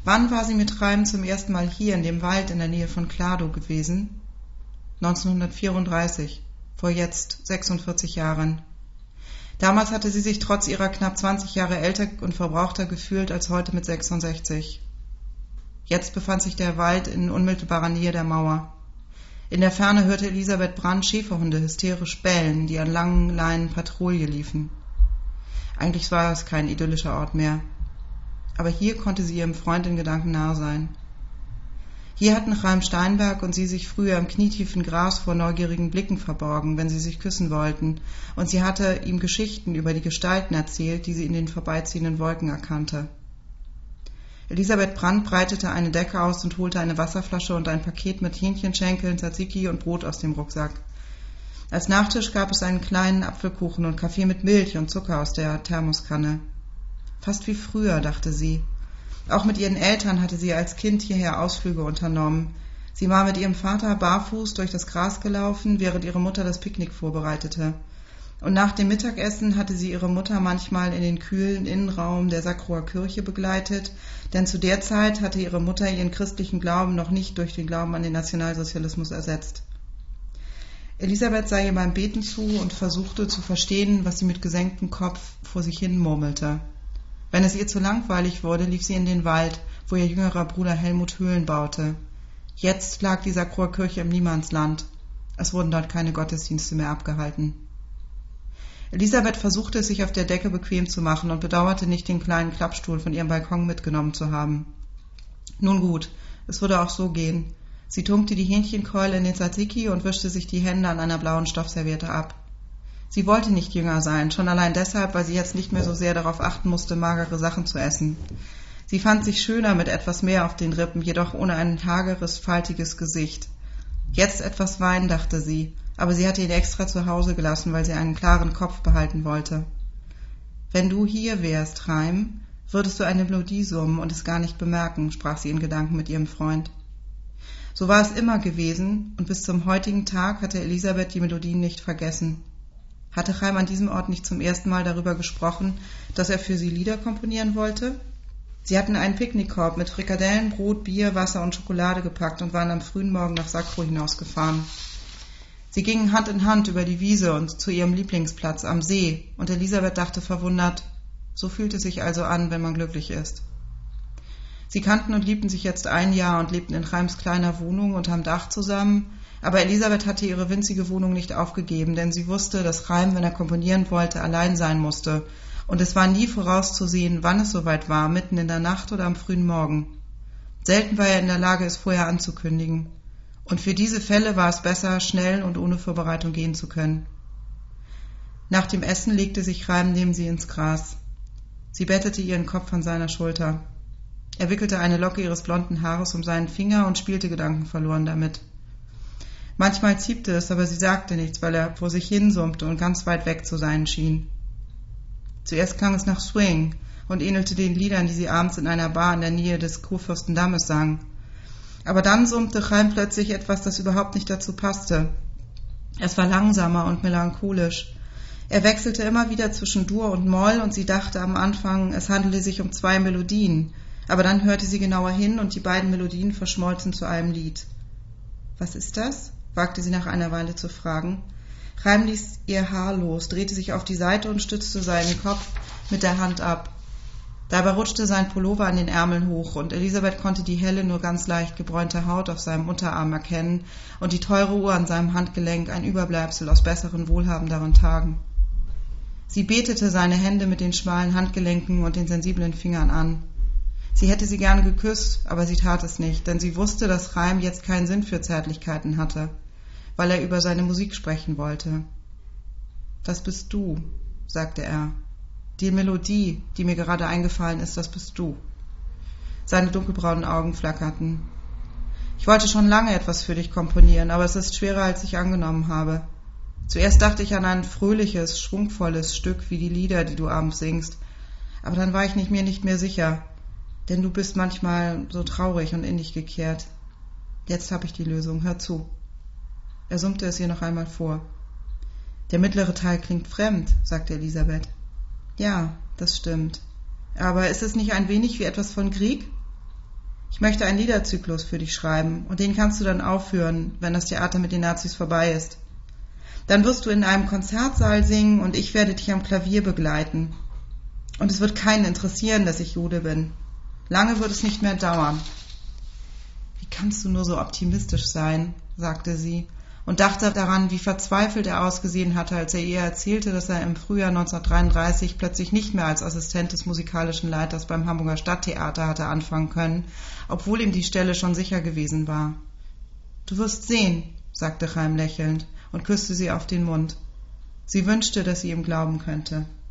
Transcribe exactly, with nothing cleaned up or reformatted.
Wann war sie mit Reim zum ersten Mal hier in dem Wald in der Nähe von Klado gewesen? neunzehnhundertvierunddreißig, vor jetzt sechsundvierzig Jahren. Damals hatte sie sich trotz ihrer knapp zwanzig Jahre älter und verbrauchter gefühlt als heute mit sechsundsechzig. Jetzt befand sich der Wald in unmittelbarer Nähe der Mauer. In der Ferne hörte Elisabeth Brand Schäferhunde hysterisch bellen, die an langen Leinen Patrouille liefen. Eigentlich war es kein idyllischer Ort mehr. Aber hier konnte sie ihrem Freund in Gedanken nahe sein. Hier hatten Chaim Steinberg und sie sich früher im knietiefen Gras vor neugierigen Blicken verborgen, wenn sie sich küssen wollten, und sie hatte ihm Geschichten über die Gestalten erzählt, die sie in den vorbeiziehenden Wolken erkannte. Elisabeth Brand breitete eine Decke aus und holte eine Wasserflasche und ein Paket mit Hähnchenschenkeln, Tzatziki und Brot aus dem Rucksack. Als Nachtisch gab es einen kleinen Apfelkuchen und Kaffee mit Milch und Zucker aus der Thermoskanne. Fast wie früher, dachte sie. Auch mit ihren Eltern hatte sie als Kind hierher Ausflüge unternommen. Sie war mit ihrem Vater barfuß durch das Gras gelaufen, während ihre Mutter das Picknick vorbereitete. Und nach dem Mittagessen hatte sie ihre Mutter manchmal in den kühlen Innenraum der Sacroer Kirche begleitet, denn zu der Zeit hatte ihre Mutter ihren christlichen Glauben noch nicht durch den Glauben an den Nationalsozialismus ersetzt. Elisabeth sah ihr beim Beten zu und versuchte zu verstehen, was sie mit gesenktem Kopf vor sich hin murmelte. Wenn es ihr zu langweilig wurde, lief sie in den Wald, wo ihr jüngerer Bruder Helmut Höhlen baute. Jetzt lag die Sacroer Kirche im Niemandsland. Es wurden dort keine Gottesdienste mehr abgehalten. Elisabeth versuchte es sich auf der Decke bequem zu machen und bedauerte nicht, den kleinen Klappstuhl von ihrem Balkon mitgenommen zu haben. Nun gut, es würde auch so gehen. Sie tunkte die Hähnchenkeule in den Tzatziki und wischte sich die Hände an einer blauen Stoffserviette ab. Sie wollte nicht jünger sein, schon allein deshalb, weil sie jetzt nicht mehr so sehr darauf achten musste, magere Sachen zu essen. Sie fand sich schöner mit etwas mehr auf den Rippen, jedoch ohne ein hageres, faltiges Gesicht. Jetzt etwas Wein, dachte sie, aber sie hatte ihn extra zu Hause gelassen, weil sie einen klaren Kopf behalten wollte. Wenn du hier wärst, Chaim, würdest du eine Melodie summen und es gar nicht bemerken, sprach sie in Gedanken mit ihrem Freund. So war es immer gewesen, und bis zum heutigen Tag hatte Elisabeth die Melodien nicht vergessen. Hatte Chaim an diesem Ort nicht zum ersten Mal darüber gesprochen, dass er für sie Lieder komponieren wollte? Sie hatten einen Picknickkorb mit Frikadellen, Brot, Bier, Wasser und Schokolade gepackt und waren am frühen Morgen nach Sacro hinausgefahren. Sie gingen Hand in Hand über die Wiese und zu ihrem Lieblingsplatz am See, und Elisabeth dachte verwundert, so fühlt es sich also an, wenn man glücklich ist. Sie kannten und liebten sich jetzt ein Jahr und lebten in Chaims kleiner Wohnung unterm Dach zusammen, aber Elisabeth hatte ihre winzige Wohnung nicht aufgegeben, denn sie wusste, dass Chaim, wenn er komponieren wollte, allein sein musste, und es war nie vorauszusehen, wann es soweit war, mitten in der Nacht oder am frühen Morgen. Selten war er in der Lage, es vorher anzukündigen, und für diese Fälle war es besser, schnell und ohne Vorbereitung gehen zu können. Nach dem Essen legte sich Chaim neben sie ins Gras. Sie bettete ihren Kopf an seiner Schulter. Er wickelte eine Locke ihres blonden Haares um seinen Finger und spielte gedankenverloren damit. Manchmal ziepte es, aber sie sagte nichts, weil er vor sich hin summte und ganz weit weg zu sein schien. Zuerst klang es nach Swing und ähnelte den Liedern, die sie abends in einer Bar in der Nähe des Kurfürstendammes sang. Aber dann summte Chaim plötzlich etwas, das überhaupt nicht dazu passte. Es war langsamer und melancholisch. Er wechselte immer wieder zwischen Dur und Moll und sie dachte am Anfang, es handele sich um zwei Melodien, aber dann hörte sie genauer hin und die beiden Melodien verschmolzen zu einem Lied. »Was ist das?« wagte sie nach einer Weile zu fragen. Chaim ließ ihr Haar los, drehte sich auf die Seite und stützte seinen Kopf mit der Hand ab. Dabei rutschte sein Pullover an den Ärmeln hoch und Elisabeth konnte die helle, nur ganz leicht gebräunte Haut auf seinem Unterarm erkennen und die teure Uhr an seinem Handgelenk, ein Überbleibsel aus besseren, wohlhabenderen Tagen. Sie betete seine Hände mit den schmalen Handgelenken und den sensiblen Fingern an. Sie hätte sie gerne geküsst, aber sie tat es nicht, denn sie wusste, dass Chaim jetzt keinen Sinn für Zärtlichkeiten hatte, weil er über seine Musik sprechen wollte. »Das bist du«, sagte er. »Die Melodie, die mir gerade eingefallen ist, das bist du.« Seine dunkelbraunen Augen flackerten. »Ich wollte schon lange etwas für dich komponieren, aber es ist schwerer, als ich angenommen habe. Zuerst dachte ich an ein fröhliches, schwungvolles Stück wie die Lieder, die du abends singst, aber dann war ich nicht, mir nicht mehr sicher, denn du bist manchmal so traurig und in dich gekehrt. Jetzt habe ich die Lösung, hör zu.« Er summte es ihr noch einmal vor. »Der mittlere Teil klingt fremd«, sagte »Ja, das stimmt. Aber ist es nicht ein wenig wie etwas von Grieg?« Ich möchte einen Liederzyklus für dich schreiben und den kannst du dann aufführen, wenn das Theater mit den Nazis vorbei ist. Dann wirst du in einem Konzertsaal singen und ich werde dich am Klavier begleiten. Und es wird keinen interessieren, dass ich Jude bin. Lange wird es nicht mehr dauern. Wie kannst du nur so optimistisch sein, sagte sie und dachte daran, wie verzweifelt er ausgesehen hatte, als er ihr erzählte, dass er im Frühjahr neunzehnhundertdreiunddreißig plötzlich nicht mehr als Assistent des musikalischen Leiters beim Hamburger Stadttheater hatte anfangen können, obwohl ihm die Stelle schon sicher gewesen war. »Du wirst sehen«, sagte Chaim lächelnd und küsste sie auf den Mund. Sie wünschte, dass sie ihm glauben könnte.